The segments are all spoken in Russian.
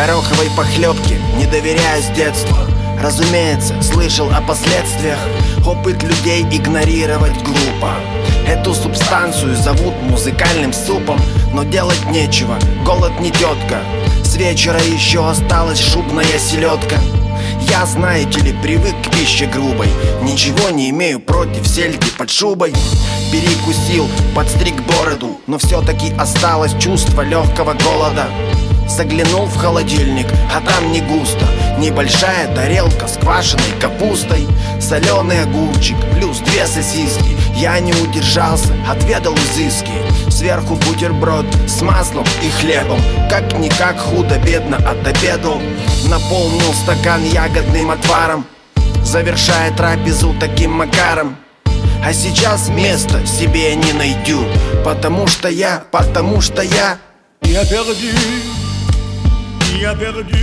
гороховой похлебки не доверяю с детства. Разумеется, слышал о последствиях. Опыт людей игнорировать глупо. Эту субстанцию зовут музыкальным супом, но делать нечего, голод не тетка. С вечера еще осталась шубная селедка. Я, знаете ли, привык к пище грубой. Ничего не имею против сельди под шубой. Перекусил, подстриг бороду, но все-таки осталось чувство легкого голода. Заглянул в холодильник, а там не густо. Небольшая тарелка с квашеной капустой, соленый огурчик, плюс 2 сосиски. Я не удержался, отведал изыски. Сверху бутерброд с маслом и хлебом. Как-никак худо-бедно отобедал. Наполнил стакан ягодным отваром, завершая трапезу таким макаром. А сейчас места себе не найду, потому что я Я perdu, я perdu,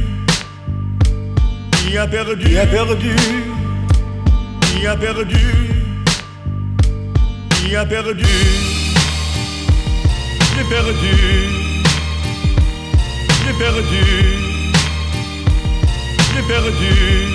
я perdu, я perdu, я perdu, я perdu, j'ai perdu, j'ai perdu, j'ai perdu,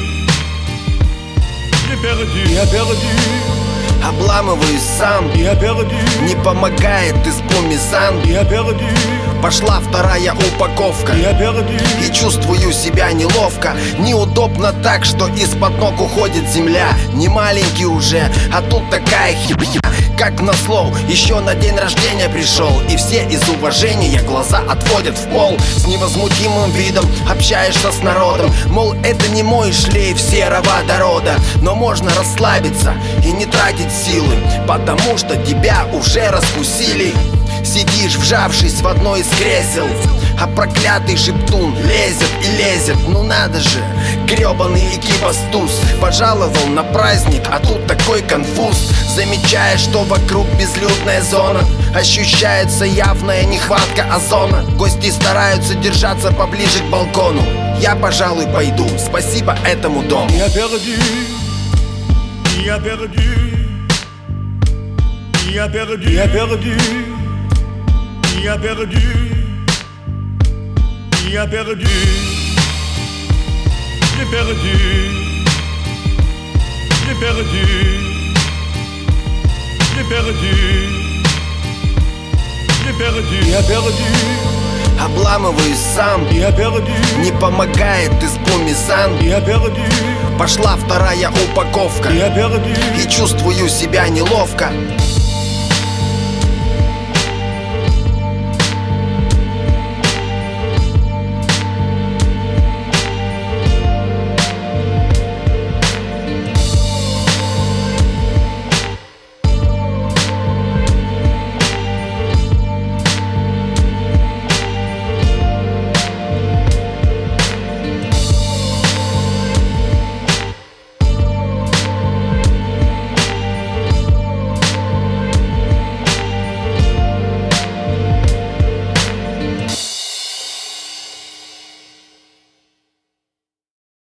j'ai perdu, я perdu. Обламываюсь сам, Я perdu, не помогает эспумизан. я perdu, Пошла вторая упаковка, я perdu, и чувствую себя неловко. Неудобно так, что из-под ног уходит земля. Не маленький уже, а тут такая херня. Как назло, еще на день рождения пришел, и все из уважения глаза отводят в пол. С невозмутимым видом общаешься с народом, мол, это не мой шлейф серого водорода. Но можно расслабиться и не тратить силы, потому что тебя уже раскусили. Сидишь, вжавшись в одно из кресел, а проклятый шептун лезет и лезет. Ну надо же, гребаный экибастуз. Пожаловал на праздник, а тут такой конфуз. Замечая, что вокруг безлюдная зона, ощущается явная нехватка озона. Гости стараются держаться поближе к балкону. Я, пожалуй, пойду, спасибо этому дому. я perdu, я perdu, я perdu, я perdu, я perdu, я perdu, j'ai perdu, j'ai perdu, j'ai perdu, j'ai perdu, я perdu, Обламываюсь сам, я perdu, не помогает эспумизан. я perdu, Пошла вторая упаковка, я perdu, и чувствую себя неловко.